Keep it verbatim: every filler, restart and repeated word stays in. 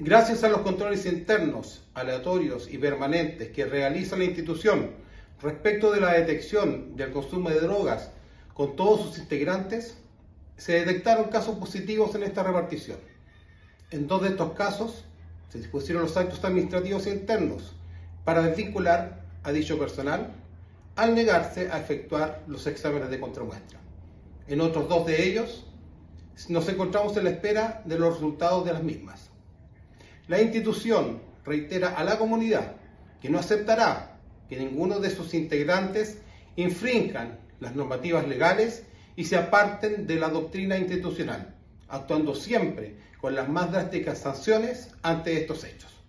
Gracias a los controles internos, aleatorios y permanentes que realiza la institución respecto de la detección del consumo de drogas con todos sus integrantes, se detectaron casos positivos en esta repartición. En dos de estos casos, se dispusieron los actos administrativos internos para desvincular a dicho personal al negarse a efectuar los exámenes de contramuestra. En otros dos de ellos, nos encontramos en la espera de los resultados de las mismas. La institución reitera a la comunidad que no aceptará que ninguno de sus integrantes infrinjan las normativas legales y se aparten de la doctrina institucional, actuando siempre con las más drásticas sanciones ante estos hechos.